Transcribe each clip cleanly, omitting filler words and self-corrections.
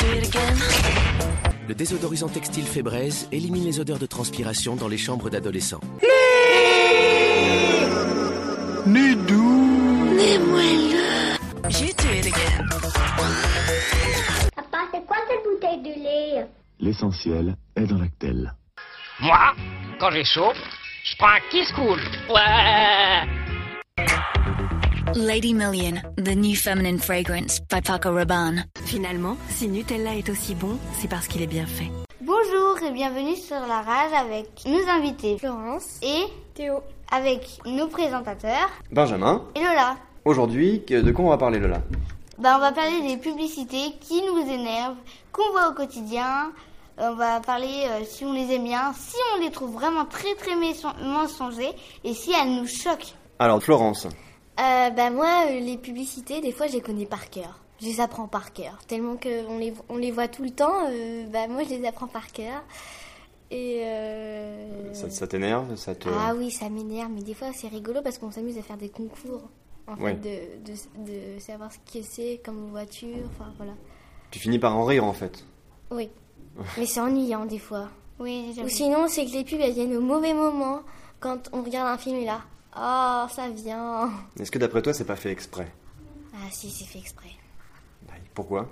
Le désodorisant textile Febreze élimine les odeurs de transpiration dans les chambres d'adolescents. Nez doux. Nez moelleux. Papa, c'est quoi cette bouteille de lait? L'essentiel est dans Lactel. Moi, quand j'ai chaud, je prends un Kiss Cool. Ouais. Lady Million, the new feminine fragrance by Paco Rabanne. Finalement, si Nutella est aussi bon, c'est parce qu'il est bien fait. Bonjour et bienvenue sur La Rage avec nos invités Florence et Théo, avec nos présentateurs Benjamin. Et Lola. Aujourd'hui, de quoi on va parler, Lola? On va parler des publicités qui nous énervent, qu'on voit au quotidien. On va parler si on les aime bien, si on les trouve vraiment très très mensongers et si elles nous choquent. Alors, Florence. Moi, les publicités, des fois, je les connais par cœur. Je les apprends par cœur. Tellement qu'on les voit tout le temps, moi, je les apprends par cœur. Et Ça t'énerve Ah oui, ça m'énerve, mais des fois, c'est rigolo parce qu'on s'amuse à faire des concours. En fait, de savoir ce que c'est comme voiture, enfin, voilà. Tu finis par en rire, en fait. Oui, mais c'est ennuyant, des fois. Oui, ou sinon, c'est que les pubs, elles viennent au mauvais moment, quand on regarde un film et là... Oh, ça vient. Est-ce que d'après toi, c'est pas fait exprès? Ah si, c'est fait exprès. Pourquoi?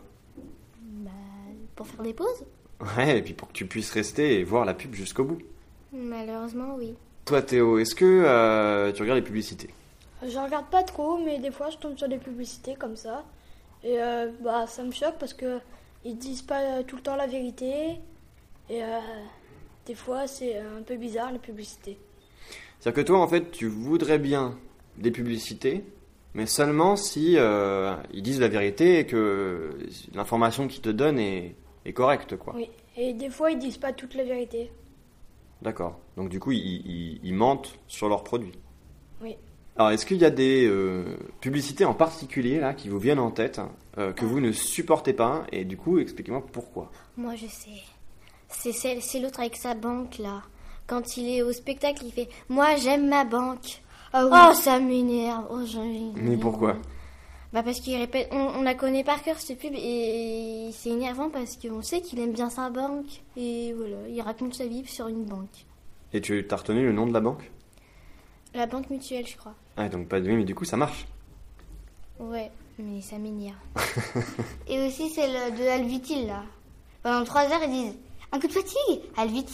Pour faire des pauses. Ouais, et puis pour que tu puisses rester et voir la pub jusqu'au bout. Malheureusement, oui. Toi, Théo, est-ce que tu regardes les publicités? Je regarde pas trop, mais des fois, je tombe sur des publicités comme ça. Et ça me choque parce que ils disent pas tout le temps la vérité. Et des fois, c'est un peu bizarre, les publicités. C'est-à-dire que toi, en fait, tu voudrais bien des publicités, mais seulement si ils disent la vérité et que l'information qu'ils te donnent est correcte, quoi. Oui, et des fois, ils disent pas toute la vérité. D'accord. Donc du coup, ils mentent sur leurs produits. Oui. Alors, est-ce qu'il y a des publicités en particulier, là, qui vous viennent en tête, que vous ne supportez pas, et du coup, expliquez-moi pourquoi. Moi, je sais. C'est l'autre avec sa banque, là. Quand il est au spectacle, il fait « Moi, j'aime ma banque. Ah oui. Oh, ça m'énerve. Oh, Mais pourquoi? Parce qu'il répète... On la connaît par cœur, cette pub, et c'est énervant parce qu'on sait qu'il aime bien sa banque. Et voilà, il raconte sa vie sur une banque. Et tu t'as retenu le nom de la banque? La banque mutuelle, je crois. Ah, donc pas de... mais du coup, ça marche. Ouais, mais ça m'énerve. Et aussi celle de Alvitil, là. Pendant 3 heures, ils disent « Un coup de fatigue, Alvitil !»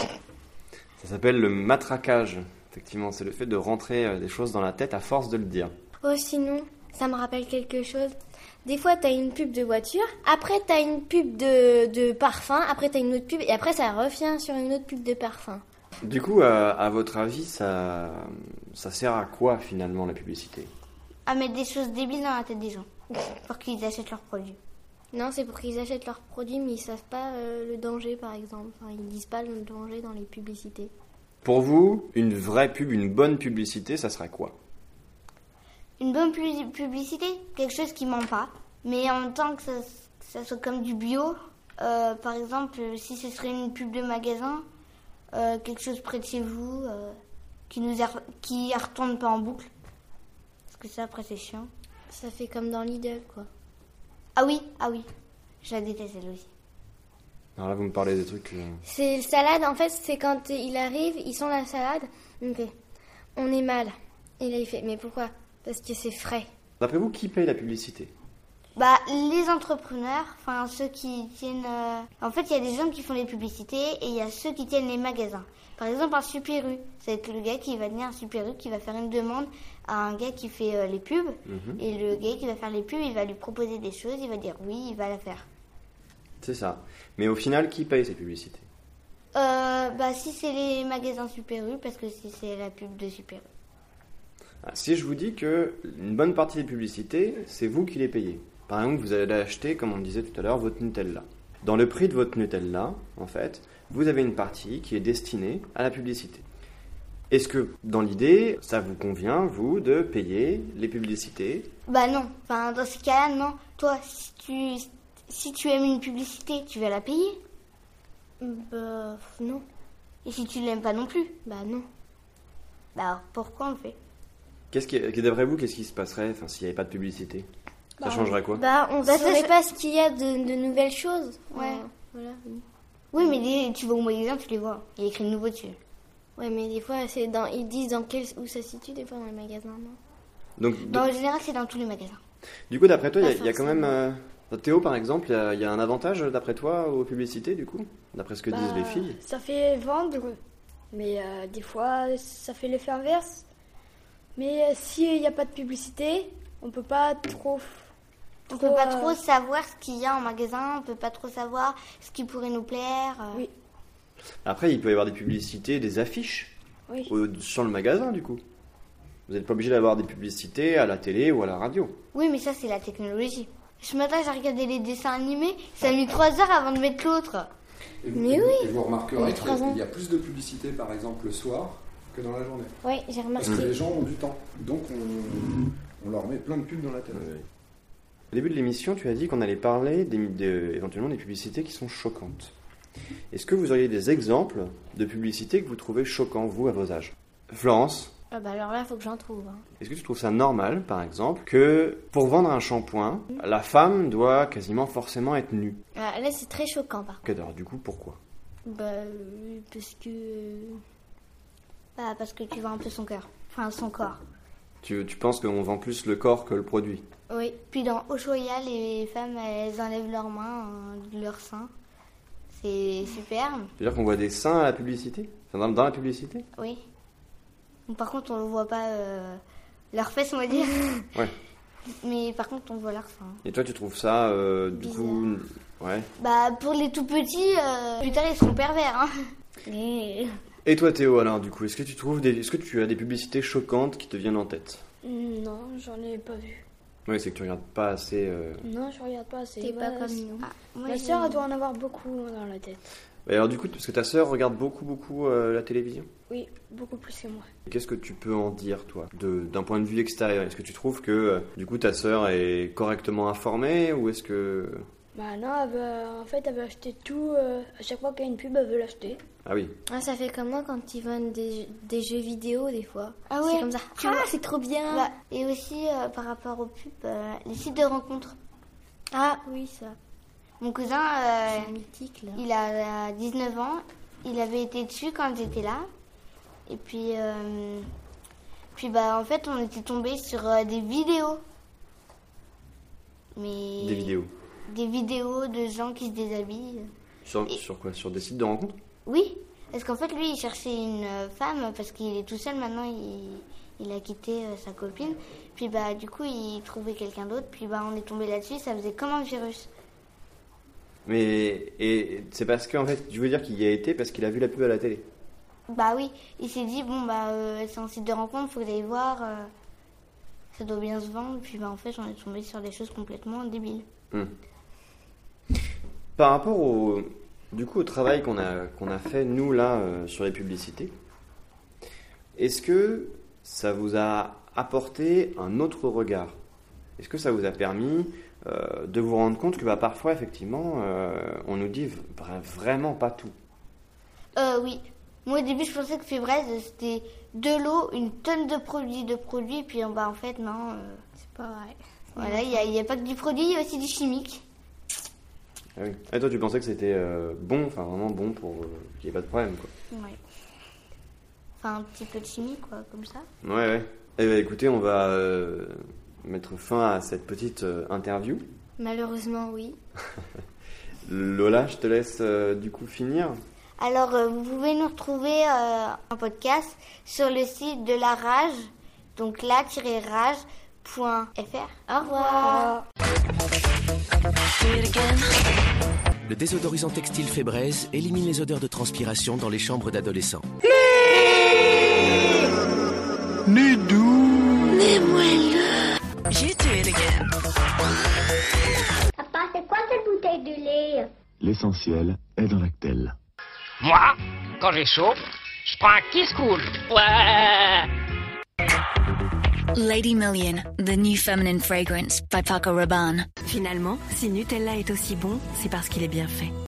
Ça s'appelle le matraquage. Effectivement, c'est le fait de rentrer des choses dans la tête à force de le dire. Oh, sinon, ça me rappelle quelque chose. Des fois, t'as une pub de voiture, après t'as une pub de parfum, après t'as une autre pub, et après ça revient sur une autre pub de parfum. Du coup, à votre avis, ça sert à quoi finalement la publicité? À mettre des choses débiles dans la tête des gens, pour qu'ils achètent leurs produits. Non, c'est pour qu'ils achètent leurs produits, mais ils savent pas le danger, par exemple. Enfin, ils disent pas le danger dans les publicités. Pour vous, une vraie pub, une bonne publicité, ça serait quoi? Une bonne publicité, quelque chose qui ment pas, mais en même temps que ça soit comme du bio. Par exemple, si ce serait une pub de magasin, quelque chose près de chez vous, qui retourne pas en boucle. Parce que ça, après, c'est chiant. Ça fait comme dans Lidl, quoi. Ah oui, je la déteste elle aussi. Alors là, vous me parlez des trucs... C'est le salade, en fait, c'est quand il arrive, ils sont la salade, il fait « On est mal ». Et là, il fait « Mais pourquoi ?» Parce que c'est frais. D'après vous, qui paye la publicité? Les entrepreneurs, enfin ceux qui tiennent... En fait, il y a des gens qui font les publicités et il y a ceux qui tiennent les magasins. Par exemple, un Super U, c'est le gars qui va venir, un Super U, qui va faire une demande à un gars qui fait les pubs. Et le gars qui va faire les pubs, il va lui proposer des choses, il va dire oui, il va la faire. C'est ça. Mais au final, qui paye ces publicités? Si c'est les magasins Super U, parce que c'est la pub de Super U. Si je vous dis que une bonne partie des publicités, c'est vous qui les payez. Par exemple, vous allez acheter, comme on disait tout à l'heure, votre Nutella. Dans le prix de votre Nutella, en fait, vous avez une partie qui est destinée à la publicité. Est-ce que, dans l'idée, ça vous convient, vous, de payer les publicités? Non. Enfin, dans ce cas-là, non. Toi, si tu aimes une publicité, tu vas la payer? Non. Et si tu l'aimes pas non plus? Non. Alors, pourquoi on le fait? D'après vous, qu'est-ce qui se passerait s'il n'y avait pas de publicité? Ça changerait quoi? On ne saurait pas ce qu'il y a de nouvelles choses. Ouais. Voilà. Oui, mais tu vas au magasin, tu les vois. Il y a écrit nouveau dessus. Ouais, mais des fois, ils disent où ça se situe, des fois, dans les magasins, non? Donc, En général, c'est dans tous les magasins. du coup, d'après toi, il y a quand même... Théo, par exemple, il y a un avantage, d'après toi, aux publicités, du coup? D'après ce que disent les filles? Ça fait vendre, mais des fois, ça fait l'effet inverse. Mais s'il n'y a pas de publicité, on peut pas trop... On peut pas trop savoir ce qu'il y a en magasin, on peut pas trop savoir ce qui pourrait nous plaire. Oui. Après, il peut y avoir des publicités, des affiches sur le magasin, du coup. Vous n'êtes pas obligé d'avoir des publicités à la télé ou à la radio. Oui, mais ça, c'est la technologie. Ce matin, j'ai regardé les dessins animés, ça a mis 3 heures avant de mettre l'autre. Et vous remarquerez qu'il y a plus de publicité, par exemple, le soir que dans la journée. Oui, j'ai remarqué. Parce que les gens ont du temps. Donc, on leur met plein de pubs dans la tête. Au début de l'émission, tu as dit qu'on allait parler éventuellement des publicités qui sont choquantes. Est-ce que vous auriez des exemples de publicités que vous trouvez choquants, vous, à vos âges? Florence? Alors là, il faut que j'en trouve. Est-ce que tu trouves ça normal, par exemple, que pour vendre un shampoing, la femme doit quasiment forcément être nue? Là, c'est très choquant, par contre. Alors, du coup, pourquoi? Parce que... parce que tu vois un peu son cœur. Enfin, son corps. Tu penses qu'on vend plus le corps que le produit? Oui. Puis dans Ushuaïa, les femmes, elles enlèvent leurs mains de leurs seins. C'est superbe. C'est-à-dire qu'on voit des seins à la publicité? Enfin, dans la publicité? Oui. Par contre, on ne voit pas leurs fesses, on va dire. Ouais. Mais par contre, on voit leurs seins. Et toi, tu trouves ça, du bizarre. coup... Ouais. Pour les tout petits, plus tard, ils seront pervers. Hein. Et toi, Théo, alors, du coup, est-ce que tu as des publicités choquantes qui te viennent en tête? Non, j'en ai pas vu. Oui, c'est que tu regardes pas assez... Non, je regarde pas assez. T'es pas comme nous. Ma sœur doit en avoir beaucoup dans la tête. Et alors, du coup, parce que ta sœur regarde beaucoup la télévision? Oui, beaucoup plus que moi. Qu'est-ce que tu peux en dire, toi, d'un point de vue extérieur? Est-ce que tu trouves que, du coup, ta sœur est correctement informée, ou est-ce que... Non, elle veut acheter tout. À chaque fois qu'il y a une pub, elle veut l'acheter. Ah oui. Ça fait comme moi quand ils vendent des jeux vidéo, des fois. Ah ouais. C'est comme ça. C'est trop bien. Et aussi, par rapport aux pubs, les sites de rencontres. Ah oui, ça. Mon cousin, mythique, là. Il a 19 ans. Il avait été dessus quand j'étais là. Et puis, en fait, on était tombé sur des vidéos. Mais... Des vidéos? Des vidéos de gens qui se déshabillent. Sur quoi? Sur des sites de rencontres? Oui, parce qu'en fait, lui, il cherchait une femme parce qu'il est tout seul. Maintenant, il a quitté sa copine. Puis, du coup, il trouvait quelqu'un d'autre. Puis, on est tombé là-dessus. Ça faisait comme un virus. Mais c'est parce qu'en fait, je veux dire qu'il y a été parce qu'il a vu la pub à la télé. Oui, il s'est dit, c'est un site de rencontre, il faut que j'aille voir. Ça doit bien se vendre. Puis, en fait, j'en ai tombé sur des choses complètement débiles. Par rapport au travail qu'on a fait, nous, là, sur les publicités, est-ce que ça vous a apporté un autre regard? Est-ce que ça vous a permis de vous rendre compte que parfois, effectivement, on nous dit vraiment pas tout? Oui. Moi, au début, je pensais que Fébraise, c'était de l'eau, une tonne de produits, puis en fait, non. C'est pas vrai. Voilà, il n'y a pas que du produit, il y a aussi du chimique. Ah oui. Et toi, tu pensais que c'était bon, enfin vraiment bon pour qu'il n'y ait pas de problème, quoi. Ouais. Enfin, un petit peu de chimie, quoi, comme ça. Ouais. Eh bien, écoutez, on va mettre fin à cette petite interview. Malheureusement, oui. Lola, je te laisse du coup finir. Alors, vous pouvez nous retrouver en podcast sur le site de la Rage, donc la-rage.fr. Au revoir. Le désodorisant textile Fébraise élimine les odeurs de transpiration dans les chambres d'adolescents. Nez doux. Nez moelleux. You do it again. Papa, c'est quoi cette bouteille de lait? L'essentiel est dans Lactel. Moi, quand j'ai chaud, je prends un Kiss Cool. Ouais. Lady Million, the new feminine fragrance by Paco Rabanne. Finalement, si Nutella est aussi bon, c'est parce qu'il est bien fait.